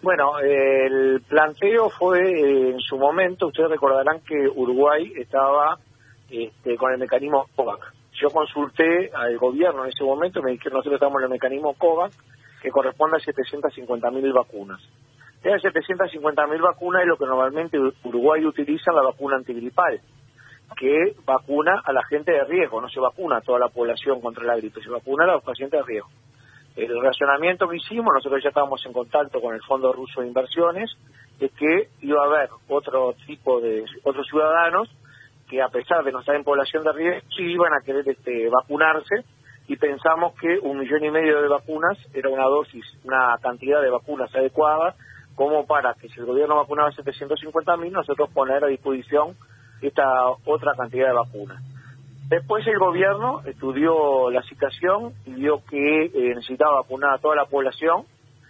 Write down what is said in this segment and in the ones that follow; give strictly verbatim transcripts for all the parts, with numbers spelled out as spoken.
Bueno, eh, el planteo fue eh, en su momento, ustedes recordarán que Uruguay estaba este, con el mecanismo COVAX. Yo consulté al gobierno en ese momento, me dijeron nosotros estamos en el mecanismo COVAX, que corresponde a setecientas cincuenta mil vacunas. De esas setecientas cincuenta mil vacunas es lo que normalmente Uruguay utiliza, la vacuna antigripal, que vacuna a la gente de riesgo, no se vacuna a toda la población contra la gripe, se vacuna a los pacientes de riesgo. El razonamiento que hicimos, nosotros ya estábamos en contacto con el Fondo Ruso de Inversiones, es que iba a haber otro tipo de, otros ciudadanos que a pesar de no estar en población de riesgo, sí iban a querer este, vacunarse, y pensamos que un millón y medio de vacunas era una dosis, una cantidad de vacunas adecuada, como para que si el gobierno vacunaba setecientos cincuenta mil, nosotros poner a disposición esta otra cantidad de vacunas. Después el gobierno estudió la situación y vio que eh, necesitaba vacunar a toda la población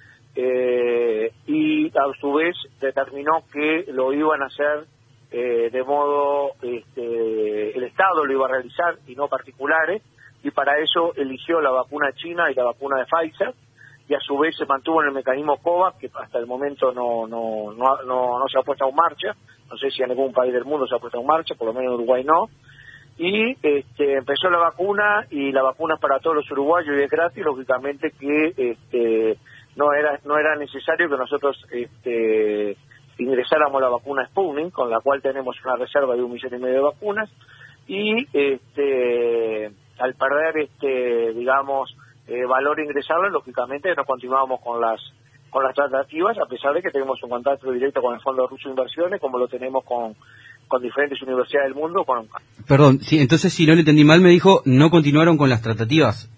eh, y a su vez determinó que lo iban a hacer eh, de modo, este, el Estado lo iba a realizar y no particulares, y para eso eligió la vacuna china y la vacuna de Pfizer, y a su vez se mantuvo en el mecanismo COVAX, que hasta el momento no, no, no, no, no se ha puesto en marcha. No sé si en algún país del mundo se ha puesto en marcha, por lo menos en Uruguay no. Y este, empezó la vacuna, y la vacuna es para todos los uruguayos y es gratis, lógicamente que este, no era no era necesario que nosotros este, ingresáramos la vacuna Sputnik, con la cual tenemos una reserva de un millón y medio de vacunas, y este, al perder, este, digamos, eh, valor ingresarla, lógicamente no continuamos con las con las tratativas, a pesar de que tenemos un contacto directo con el Fondo Ruso de Inversiones, como lo tenemos con con diferentes universidades del mundo. Con... Perdón, sí, entonces si no le entendí mal, me dijo, no continuaron con las tratativas.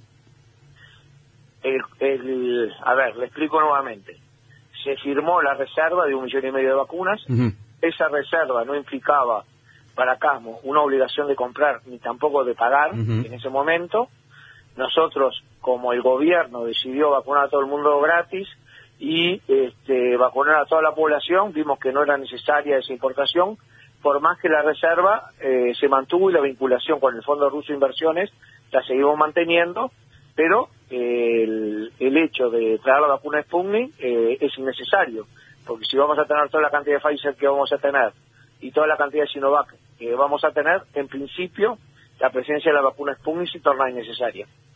El, el, a ver, le explico nuevamente. Se firmó la reserva de un millón y medio de vacunas. Uh-huh. Esa reserva no implicaba para Casmo una obligación de comprar ni tampoco de pagar uh-huh. en ese momento. Nosotros, como el gobierno decidió vacunar a todo el mundo gratis y este, vacunar a toda la población, vimos que no era necesaria esa importación, por más que la reserva eh, se mantuvo y la vinculación con el Fondo Ruso de Inversiones la seguimos manteniendo, pero eh, el, el hecho de traer la vacuna Sputnik eh, es innecesario, porque si vamos a tener toda la cantidad de Pfizer que vamos a tener y toda la cantidad de Sinovac que vamos a tener, en principio la presencia de la vacuna Sputnik se torna innecesaria.